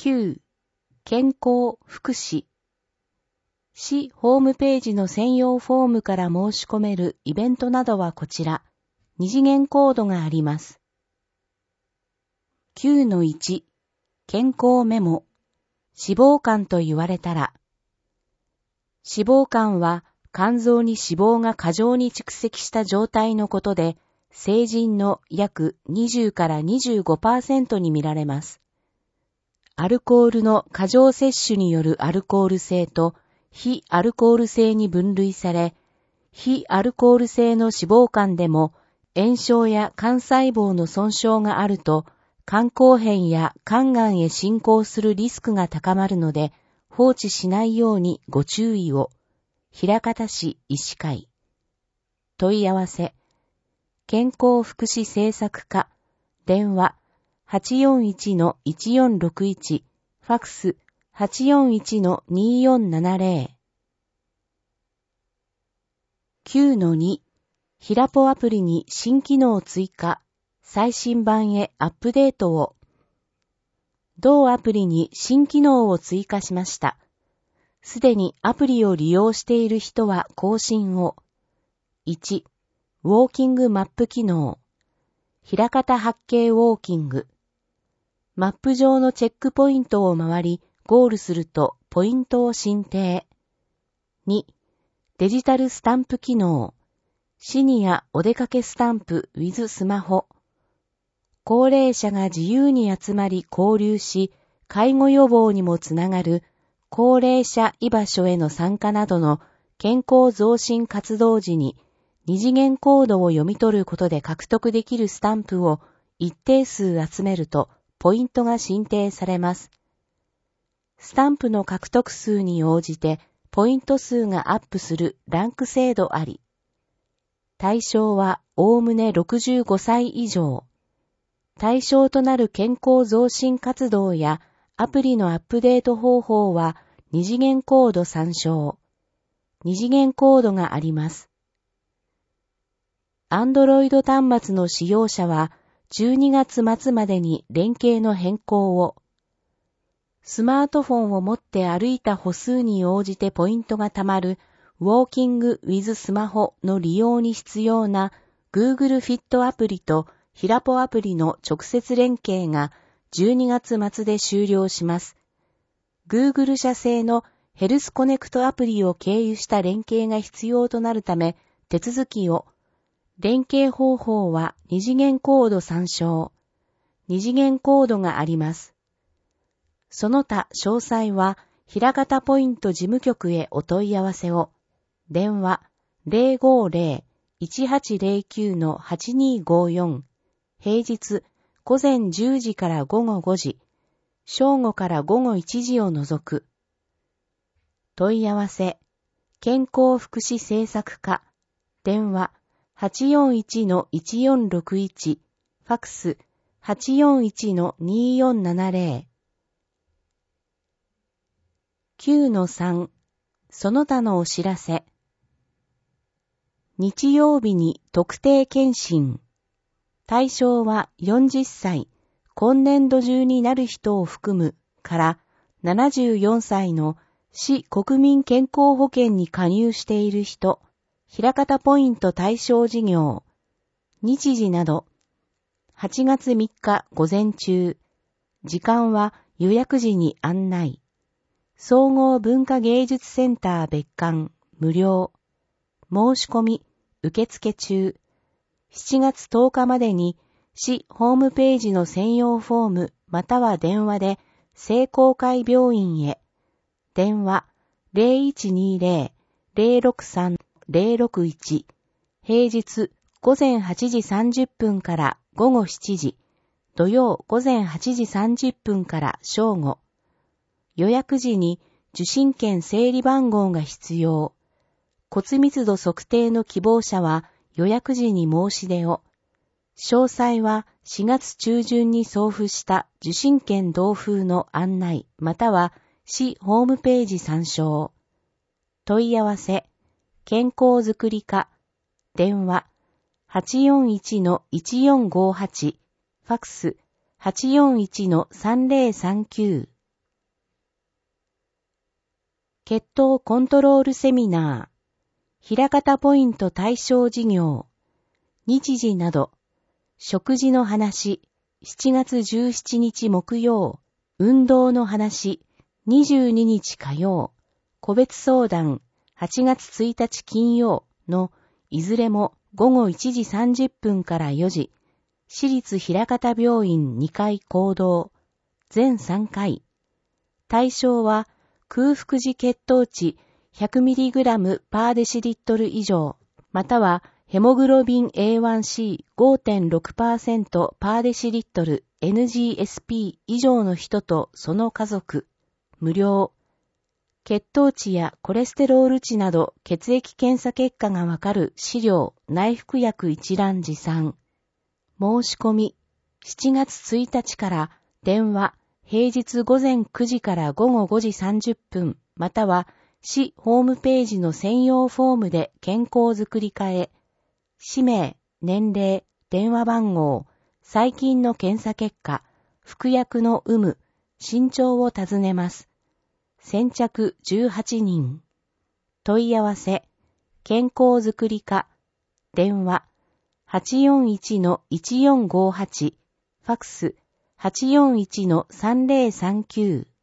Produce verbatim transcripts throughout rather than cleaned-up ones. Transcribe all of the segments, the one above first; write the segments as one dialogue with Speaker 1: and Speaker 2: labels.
Speaker 1: きゅう、健康福祉。市ホームページの専用フォームから申し込めるイベントなどはこちら、二次元コードがあります。きゅうのいち、健康メモ。脂肪肝と言われたら。脂肪肝は肝臓に脂肪が過剰に蓄積した状態のことで、成人の約にじゅうからにじゅうごパーセントに見られます。アルコールの過剰摂取によるアルコール性と非アルコール性に分類され、非アルコール性の脂肪肝でも炎症や肝細胞の損傷があると、肝硬変や肝がんへ進行するリスクが高まるので、放置しないようにご注意を。枚方市医師会。問い合わせ。健康福祉政策課。電話。はちよんいちのいちよんろくいち。ファクス。はちよんいちのによんななぜろ。きゅうのに。ひらぽアプリに新機能追加。最新版へアップデートを。同アプリに新機能を追加しました。すでにアプリを利用している人は更新を。いち、ウォーキングマップ機能。枚方八景ウォーキング。マップ上のチェックポイントを回り、ゴールするとポイントを申請。に、デジタルスタンプ機能。シニアお出かけスタンプ with スマホ。高齢者が自由に集まり交流し、介護予防にもつながる高齢者居場所への参加などの健康増進活動時に二次元コードを読み取ることで獲得できるスタンプを一定数集めるとポイントが申請されます。スタンプの獲得数に応じてポイント数がアップするランク制度あり。対象はおおむねろくじゅうごさい以上。対象となる健康増進活動やアプリのアップデート方法は二次元コード参照。二次元コードがあります。Android 端末の使用者はじゅうにがつ末までに連携の変更を。スマートフォンを持って歩いた歩数に応じてポイントが貯まるウォーキング with スマホの利用に必要な Google Fit アプリとひらぽアプリの直接連携がじゅうにがつ末で終了します。Google 社製のヘルスコネクトアプリを経由した連携が必要となるため、手続きを。連携方法は二次元コード参照。二次元コードがあります。その他詳細は、枚方ポイント事務局へお問い合わせを。電話 ゼロごゼロ いちはちゼロきゅう はちにごよん。平日午前じゅうじから午後ごじ。正午から午後いちじを除く。問い合わせ。健康福祉政策課。電話 はちよんいちのいちよんろくいち。ファクス はちよんいちのによんななぜろ。きゅうのさん。その他のお知らせ。日曜日に特定健診。対象はよんじゅっさい、今年度中になる人を含むからななじゅうよんさいの市国民健康保険に加入している人、枚方ポイント対象事業、日時など、はちがつみっか午前中、時間は予約時に案内、総合文化芸術センター別館、無料、申し込み、受付中、しちがつとおかまでに市ホームページの専用フォームまたは電話で聖公会病院へ。電話 ゼロいちにゼロ ゼロろくさん ゼロろくいち。平日午前はちじさんじゅっぷんから午後しちじ。土曜午前はちじさんじゅっぷんから正午。予約時に受診券整理番号が必要。骨密度測定の希望者は予約時に申し出を。詳細はしがつ中旬に送付した受診券同封の案内または市ホームページ参照。問い合わせ、健康づくり課、電話 はちよんいちのいちよんごはち、ファクス はちよんいちのさんぜろさんきゅう。 血糖コントロールセミナー、枚方ポイント対象事業、日時など、食事の話、しちがつじゅうしちにち木曜、運動の話、にじゅうににち火曜、個別相談、はちがつついたち金曜のいずれもごごいちじさんじゅっぷんからよじ、市立枚方病院にかい講堂、全さんかい。対象は空腹時血糖値 ひゃくミリグラム パーデシリットル以上、またはヘモグロビン エーワンシーごてんろくパーセント パーデシリットル エヌジーエスピー 以上の人とその家族、無料。血糖値やコレステロール値など血液検査結果がわかる資料、内服薬一覧持参。申し込み、しちがつついたちから電話、平日午前くじから午後ごじさんじゅっぷん、または市ホームページの専用フォームで健康づくり課へ、氏名、年齢、電話番号、最近の検査結果、服薬の有無、身長を尋ねます。先着じゅうはちにん。問い合わせ、健康づくり課、電話、はちよんいちのいちよんごはち、ファクス、はちよんいちのさんぜろさんきゅう。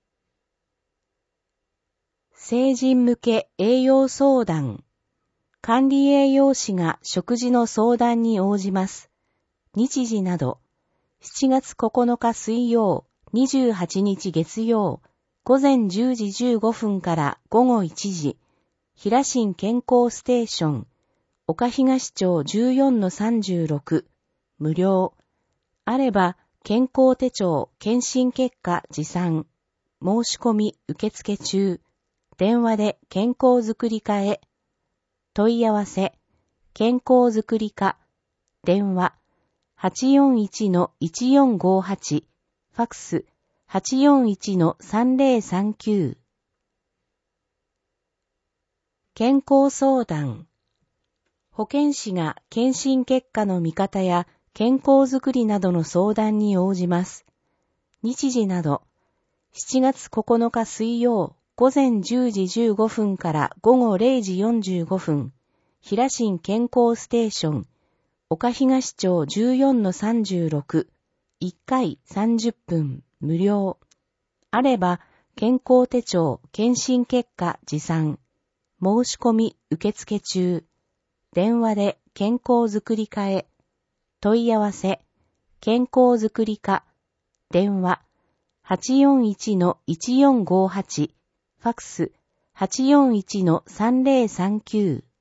Speaker 1: 成人向け栄養相談。管理栄養士が食事の相談に応じます。日時など、しちがつここのか水曜、にじゅうはちにち月曜、午前じゅうじじゅうごふんから午後いちじ、平新健康ステーション、岡東町 じゅうよんのさんじゅうろく、無料。あれば、健康手帳、検診結果持参。申し込み受付中。電話で健康づくり課へ。問い合わせ、健康づくり課。電話、はちよんいちのいちよんごはち、ファクス、はちよんいちのさんぜろさんきゅう。健康相談。保健師が検診結果の見方や健康づくりなどの相談に応じます。日時など、しちがつここのか水曜、午前じゅうじじゅうごふんから午後れいじよんじゅうごふん、平新健康ステーション、岡東町 じゅうよんのさんじゅうろく、いっかいさんじゅっぷん、無料。あれば、健康手帳、検診結果持参。申し込み受付中。電話で健康づくり課へ。問い合わせ、健康づくり課。電話、はちよんいちのいちよんごはち、ファクス、はちよんいちのさんぜろさんきゅう。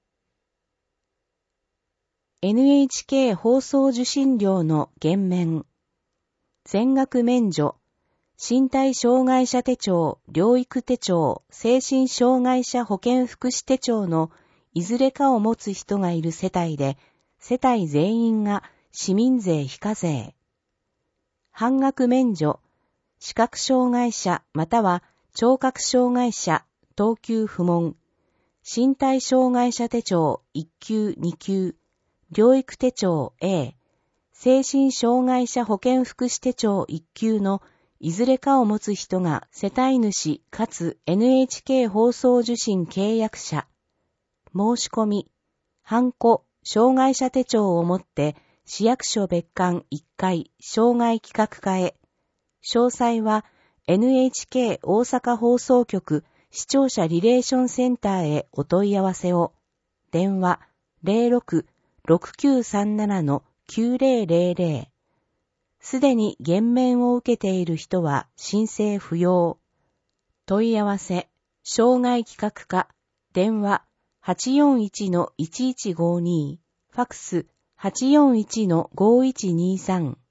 Speaker 1: エヌエイチケー 放送受信料の減免。全額免除。身体障害者手帳、療育手帳、精神障害者保健福祉手帳のいずれかを持つ人がいる世帯で、世帯全員が市民税非課税。半額免除。視覚障害者または聴覚障害者、等級不問。身体障害者手帳いっきゅうにきゅう、療育手帳 A、精神障害者保健福祉手帳いっきゅうのいずれかを持つ人が世帯主かつ エヌエイチケー 放送受信契約者。申し込み、ハンコ、障害者手帳を持って市役所別館いっかい障害企画課へ。詳細は エヌエイチケー 大阪放送局視聴者リレーションセンターへお問い合わせを。電話 ゼロろく ろくきゅうさんなな きゅうぜろぜろぜろ。すでに減免を受けている人は申請不要。問い合わせ、障害企画課、電話 はちよんいちのいちいちごに、ファクス はちよんいちのごいちにさん。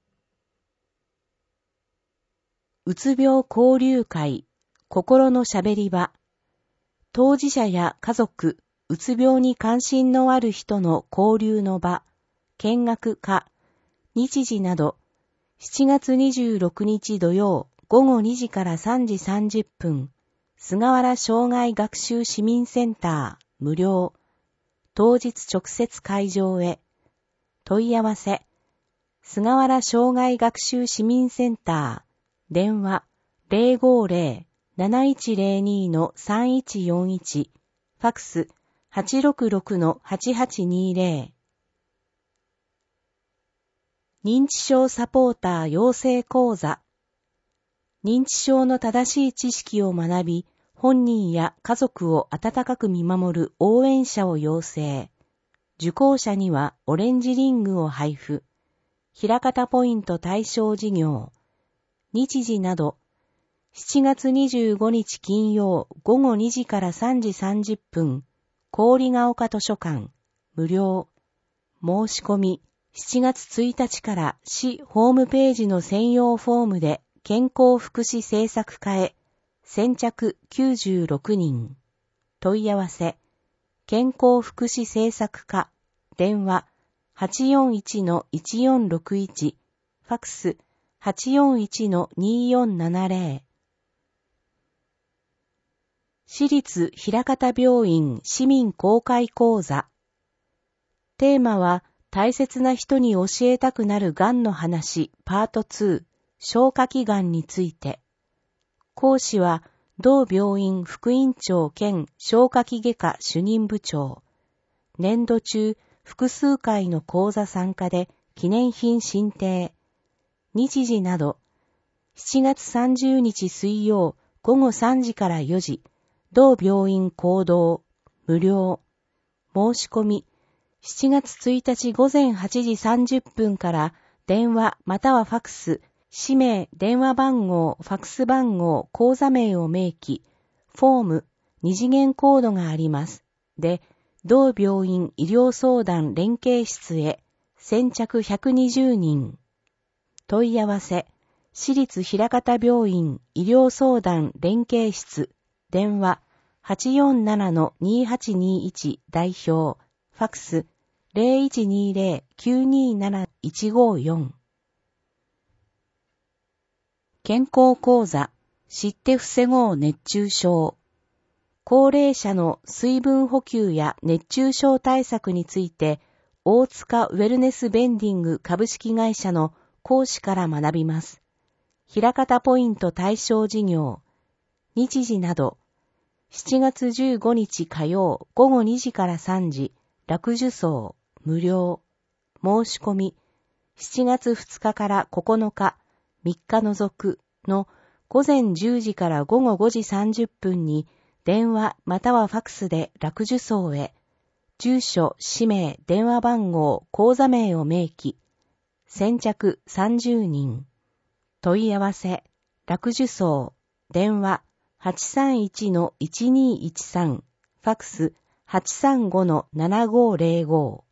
Speaker 1: うつ病交流会、心のしゃべり場。当事者や家族、うつ病に関心のある人の交流の場、見学課、日時など、しちがつにじゅうろくにち土曜午後にじからさんじさんじゅっぷん、菅原障害学習市民センター、無料。当日直接会場へ。問い合わせ、菅原障害学習市民センター、電話ゼロごゼロなないちぜろにのさんいちよんいち、ファクス はちろくろくのはちはちにぜろ。認知症サポーター養成講座。認知症の正しい知識を学び、本人や家族を温かく見守る応援者を養成。受講者にはオレンジリングを配布。枚方ポイント対象事業。日時など、しちがつにじゅうごにち金曜ごごにじからさんじさんじゅっぷん、郡ヶ丘図書館、無料。申し込み、しちがつついたちから市ホームページの専用フォームで健康福祉政策課へ、先着きゅうじゅうろくにん。問い合わせ、健康福祉政策課、電話 はちよんいちのいちよんろくいち、ファクス はちよんいちのによんななぜろ。私立枚方病院市民公開講座。テーマは、大切な人に教えたくなるがんの話パートツー、消化器がんについて。講師は、同病院副院長兼消化器外科主任部長。年度中、複数回の講座参加で記念品進呈。日時など、しちがつさんじゅうにち水曜ごごさんじからよじ、同病院講堂、無料。申し込み、しちがつついたち午前はちじさんじゅっぷんから電話またはファクス、氏名、電話番号、ファクス番号、口座名を明記、フォーム、二次元コードがあります。で、同病院医療相談連携室へ、先着ひゃくにじゅうにん。問い合わせ、私立枚方病院医療相談連携室、電話 はちよんななのにはちにいち 代表、ファクス ゼロいちにぜろきゅうになないちごよん。健康講座、知って防ごう熱中症。高齢者の水分補給や熱中症対策について、大塚ウェルネスベンディング株式会社の講師から学びます。枚方ポイント対象事業。日時など、しちがつじゅうごにち火曜ごごにじからさんじ、楽受層、無料。申し込み、しちがつふつかからここのか、みっか除くの午前じゅうじからごごごじさんじゅっぷんに電話またはファクスで楽受層へ、住所、氏名、電話番号、口座名を明記、先着さんじゅうにん。問い合わせ、楽受層、電話 はちさんいちのいちにいちさん、ファクス はちさんごのななごぜろご。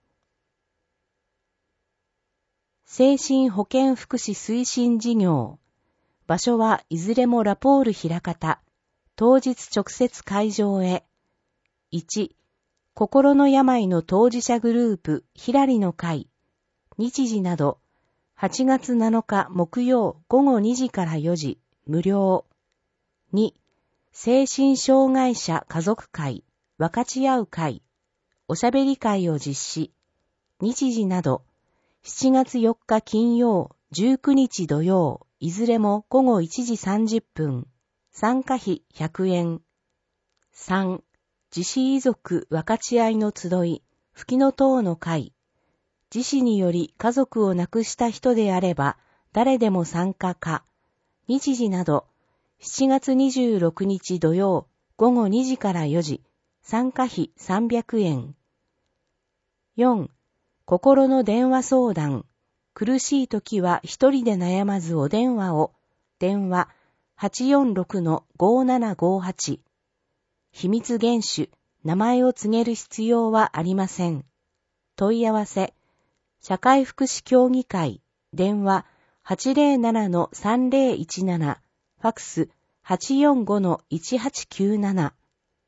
Speaker 1: 精神保健福祉推進事業。場所はいずれもラポール枚方。当日直接会場へ。いち、心の病の当事者グループひらりの会。日時など、はちがつなのか木曜ごごにじからよじ、無料。に、精神障害者家族会、分かち合う会、おしゃべり会を実施。日時など、しちがつよっか金曜、じゅうくにち土曜、いずれもごごいちじさんじゅっぷん。参加費ひゃくえん。さん、自死遺族分かち合いの集い、吹きの塔の会。自死により家族を亡くした人であれば、誰でも参加か。日時など、しちがつにじゅうろくにち土曜、ごごにじからよじ、参加費さんびゃくえん。よん、心の電話相談。苦しいときは一人で悩まずお電話を。電話 はちよんろくのごななごはち。秘密厳守、名前を告げる必要はありません。問い合わせ、社会福祉協議会、電話 はちぜろななのさんぜろいちなな、ファクス はちよんごのいちはちきゅうなな。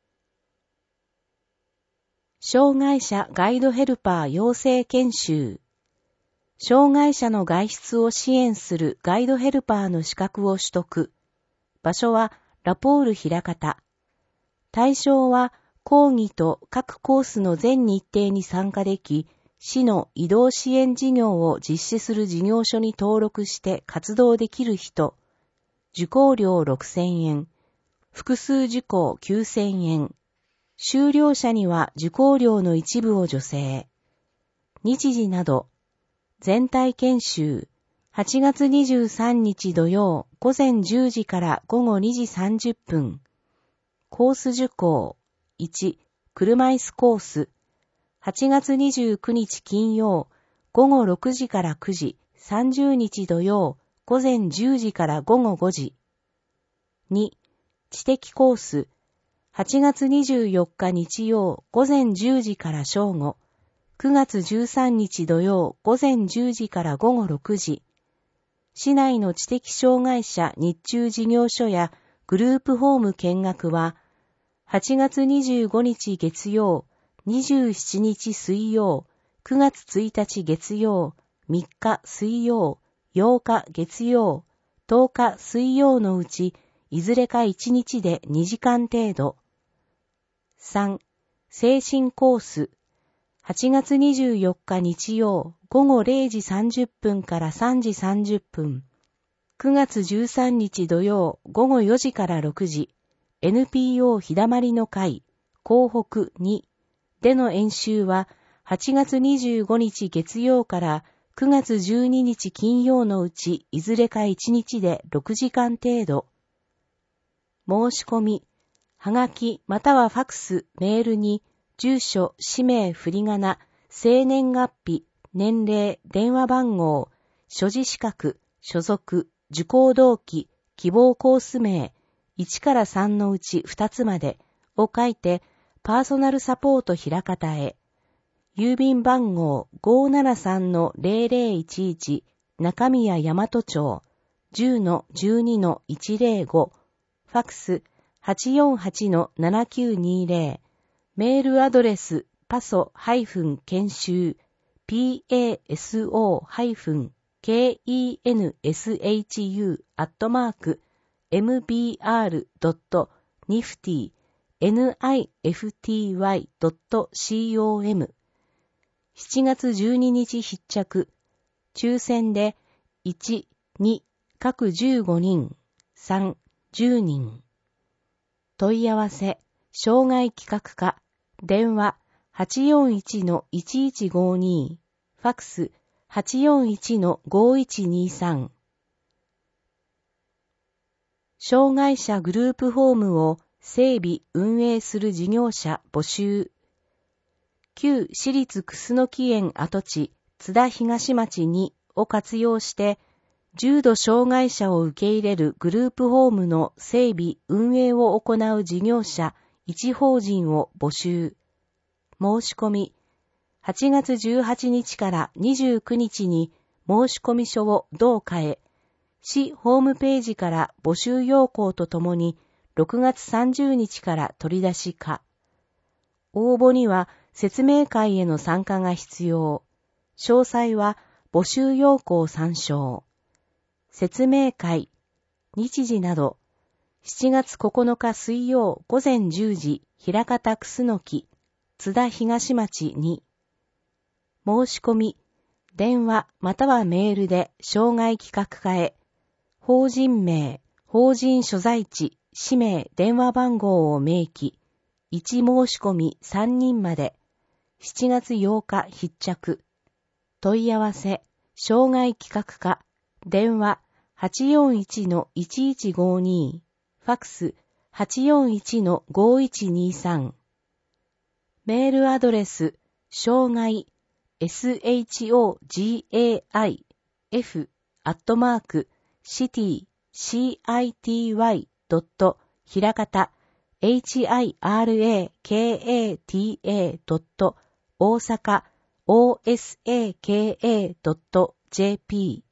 Speaker 1: 障害者ガイドヘルパー養成研修。障害者の外出を支援するガイドヘルパーの資格を取得。場所はラポール枚方。対象は講義と各コースの全日程に参加でき、市の移動支援事業を実施する事業所に登録して活動できる人。受講料ろくせんえん。 複数受講きゅうせんえん。修了者には受講料の一部を助成。日時など、全体研修、はちがつにじゅうさんにち土曜午前じゅうじから午後にじさんじゅっぷん。コース受講、いち、車椅子コース、はちがつにじゅうくにち金曜午後ろくじからくじ、さんじゅうにち土曜午前じゅうじから午後ごじ。に、知的コース、はちがつにじゅうよっか日曜午前じゅうじから正午、くがつじゅうさんにち土曜午前じゅうじから午後ろくじ。市内の知的障害者日中事業所やグループホーム見学は、はちがつにじゅうごにち月曜、にじゅうしちにち水曜、くがつついたち月曜、みっか水曜、ようか月曜、とおか水曜のうち、いずれかいちにちでにじかん程度。さん、精神コース。はちがつにじゅうよっか日曜、午後れいじさんじゅっぷんからさんじさんじゅっぷん。くがつじゅうさんにち土曜、午後よじからろくじ。エヌピーオー 日だまりの会、港北にでの演習は、はちがつにじゅうごにち月曜からくがつじゅうににち金曜のうち、いずれかいちにちでろくじかん程度。申し込み、はがきまたはファクス、メールに、住所、氏名、振り仮名、生年月日、年齢、電話番号、所持資格、所属、受講動機、希望コース名、いちからさんのうちふたつまでを書いて、パーソナルサポートひらかたへ。郵便番号 ごーななさんのぜろぜろいちいち 中宮大和町 じゅうのじゅうにのいちぜろご、ファクス はちよんはちのななきゅうにぜろ、メールアドレスパソ研修 パソ ケンシュ アットマーク エムビーアール ドット ニフティ ニフティワイ ドット コム しちがつじゅうににち必着。抽選でいち、に各じゅうごにん、さん、じゅうにん。問い合わせ、障害企画課、電話 はちよんいちのいちいちごに、ファクス はちよんいちのごいちにさん。障害者グループホームを整備・運営する事業者募集。旧私立楠木園跡地津田東町にを活用して、重度障害者を受け入れるグループホームの整備・運営を行う事業者一法人を募集。申し込み、はちがつじゅうはちにちからにじゅうくにちに申込書を同課へ、市ホームページから募集要項とともにろくがつさんじゅうにちから取り出し可。応募には説明会への参加が必要。詳細は募集要項参照。説明会、日時など、しちがつここのか水曜午前じゅうじ、枚方楠木、津田東町に。申し込み、電話またはメールで障害企画課へ、法人名、法人所在地、氏名、電話番号を明記、いち申し込みさんにんまで、しちがつようか必着。問い合わせ、障害企画課、電話 はちよんいちのいちいちごに、ファクス はちよんいちのごいちにさん。メールアドレス、障害、shogaif、アットマーク、city、city、ドット、ひらかた、hirakata、ドット、大阪、osaka、ドット、jp。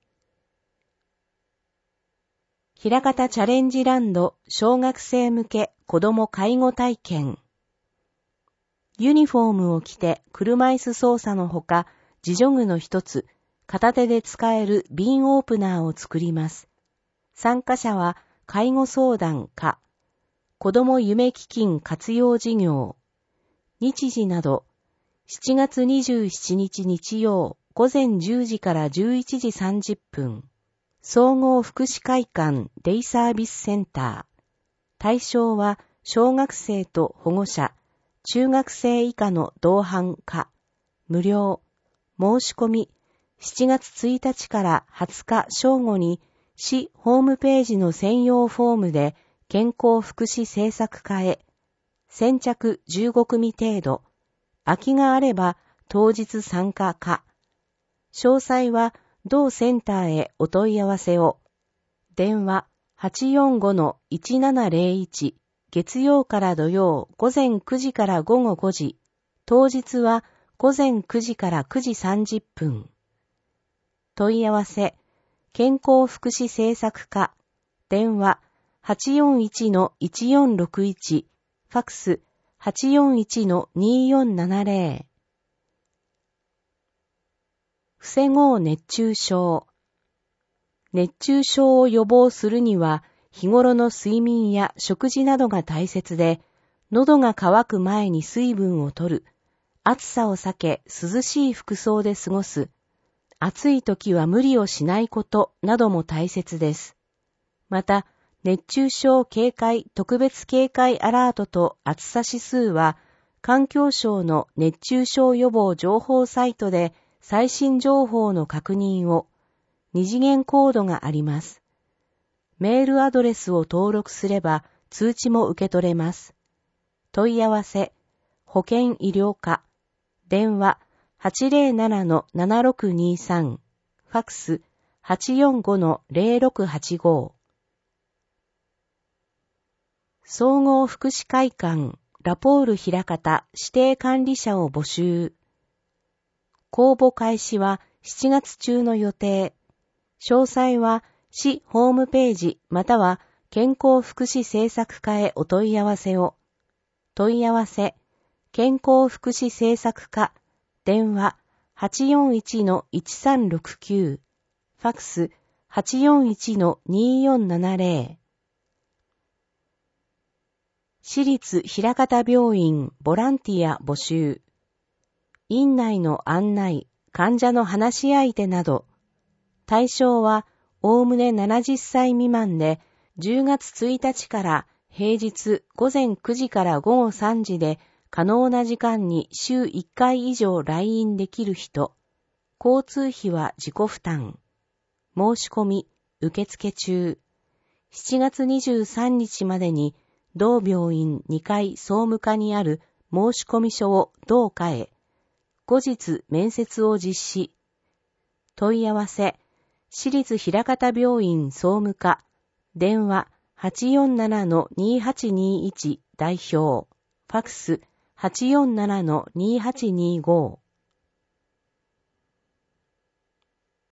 Speaker 1: ひらかたチャレンジランド小学生向け子ども介護体験。ユニフォームを着て車椅子操作のほか、自助具の一つ、片手で使える瓶オープナーを作ります。参加者は介護相談課、子ども夢基金活用事業、日時など、しちがつにじゅうしちにち日曜午前じゅうじからじゅういちじさんじゅっぷん、総合福祉会館デイサービスセンター、 対象は小学生と保護者、中学生以下の同伴可、無料、申し込み、しちがつついたちからはつか正午に市ホームページの専用フォームで健康福祉政策課へ、先着じゅうごくみ程度、空きがあれば当日参加可。詳細は同センターへお問い合わせを。電話 はちよんごのいちななゼロいち 月曜から土曜午前くじから午後ごじ、当日は午前くじからくじさんじゅっぷん。問い合わせ、健康福祉政策課、電話 はちよんいちのいちよんろくいち、ファクス はちよんいちのによんななゼロ。防ごう熱中症。熱中症を予防するには、日頃の睡眠や食事などが大切で、喉が渇く前に水分を取る、暑さを避け涼しい服装で過ごす、暑い時は無理をしないことなども大切です。また、熱中症警戒特別警戒アラートと暑さ指数は、環境省の熱中症予防情報サイトで最新情報の確認を、二次元コードがあります。メールアドレスを登録すれば通知も受け取れます。問い合わせ、保健医療課、電話 はちゼロななのななろくにさん、ファクス はちよんごのゼロろくはちご。総合福祉会館ラポール枚方指定管理者を募集。公募開始はしちがつ中の予定。詳細は市ホームページまたは健康福祉政策課へお問い合わせを。問い合わせ、健康福祉政策課、電話 はちよんいちのいちさんろくきゅう、ファクス はちよんいちのによんななゼロ。市立枚方病院ボランティア募集。院内の案内、患者の話し相手など、対象はおおむねななじゅっさい未満で、じゅうがつついたちから平日午前くじから午後さんじで可能な時間に週いっかい以上来院できる人、交通費は自己負担。申し込み、受付中。しちがつにじゅうさんにちまでに同病院にかい総務課にある申込書を同課へ、後日面接を実施。問い合わせ、市立枚方病院総務課、電話 はちよんななのにはちにいち 代表、ファクス はちよんななのにはちにご。